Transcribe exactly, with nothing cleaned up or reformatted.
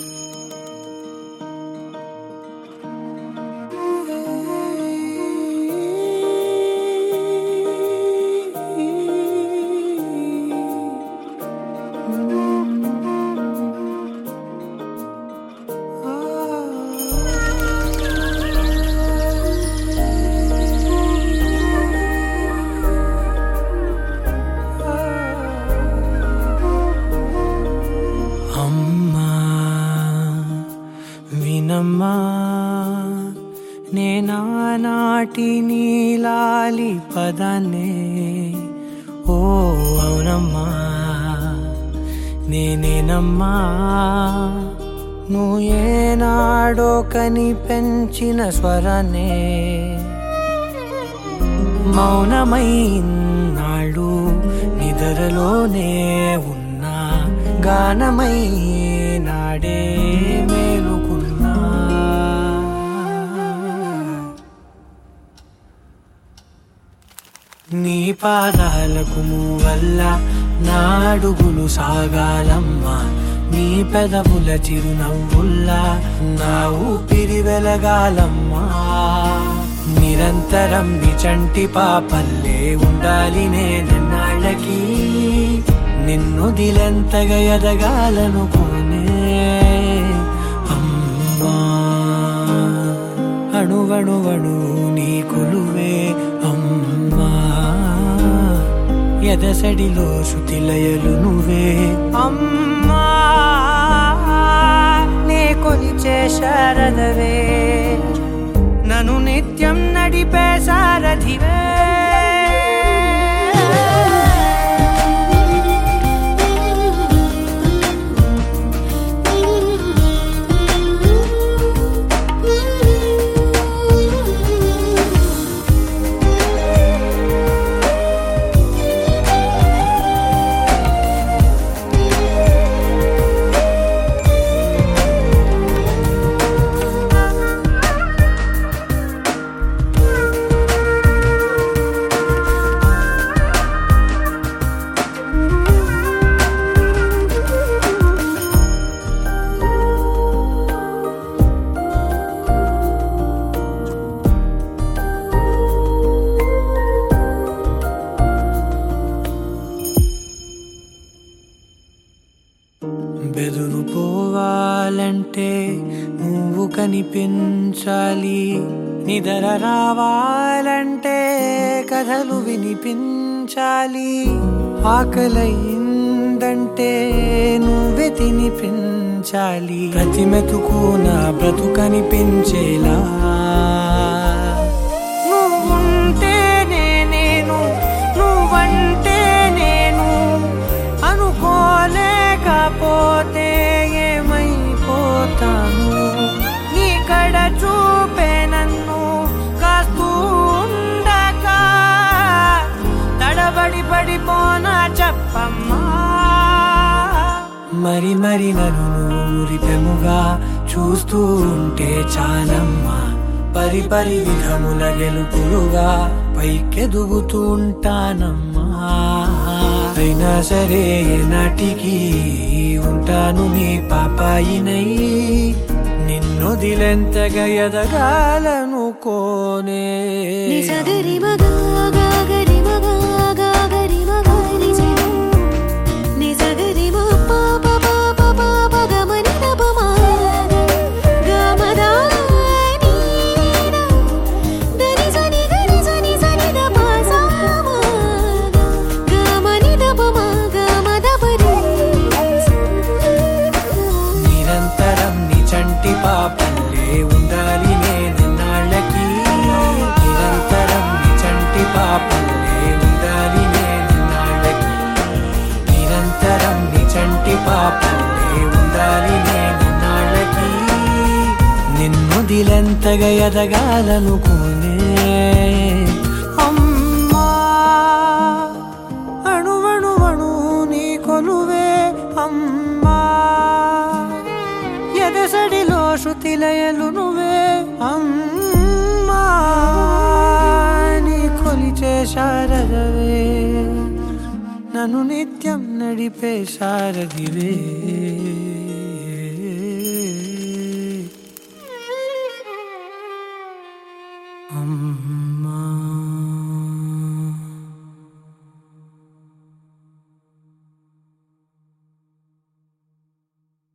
వినమ్మా నేనానాటి నీలాలి పదాన్నే, ఓ అవునమ్మా నేనేనమ్మా నువ్వు ఏనాడో కని పెంచిన స్వరాన్నే. మౌనమైనాడు నిద్రలోనే ఉన్నా, గానమై నాడే మేలుకున్నా. నీ పాదాలకు మూవల్ల నా అడుగులు సాగాలమ్మా, నీ పెదవుల చిరునవ్వుల్లా నా ఊపిరి వెలగాలమ్మా. నిరంతరం నీ చంటి పాపల్లే ఉండాలి నేనన్నాళ్ళకి, నిన్ను దిలెంతగా ఎదగాలనుకోనే అమ్మా. అణువణువణు నీ కొలువే అమ్మా, ఎదసడిలో శృతిలయలు నువ్వే అమ్మా. నే కొలిచే శారదవే, నన్ను నిత్యం నడిపే సారథివే. బెదురు పోవాలంటే నువ్వు కనిపించాలి, నిద్ర రావాలంటే కథలు వినిపించాలి. ఆకలైందంటే నువ్వే తినిపించాలి, ప్రతి మెతుకు నా బ్రతుకనిపించేలా. నువ్వుంటేనే నేను, నువ్వంటే నేను అనుకోలేకపోతే ఏమైపోతాను. నీ కడ చూపే నన్ను కాస్తూ ఉండక తడబడి పడిపోనా చెప్పమ్మా. మరి మరి నన్ను నూరిపెముగా చూస్తూ ఉంటే చాలమ్మా, పరి పరి విధముల గెలుపులుగా పైకెదుగుతూ ఉంటానమ్మా. అయినా సరే నాటికి ఉంటాను నీ పాపాయినై, నిన్ను దిలెంతగా ఎదగాలనుకోనే. నిజగరి మగా గాగరి మగా గాగరి మగా నిజరి నిజగరి మా పాప పాప పాప గమని దపమా గమదా నీనా దరి జని గరి జని జని దపా సామా గమని దపమా గమదపరి. నిరంతరం నీ చంటి పాపల్లే ఉండాలి నేనన్నాళ్ళకి, నిరంతరం నీ చంటి పాపల్లే ఉండాలి నేనన్నాళ్ళకి, నిరంతరం నీ చంటి పాపల్లే ఉండాలి నేనన్నాళ్ళకి. నిన్ను దిలెంతగా ఎదగాలనుకోనే అమ్మా. అణువణువణు నీ కొలువే అమ్మా, ఎదసడిలో శృతిలయలు నువ్వే అమ్మా. నీ కొలిచే శారదవే, నన్ను నిత్యం నడిపే సారథివే. అమ్మా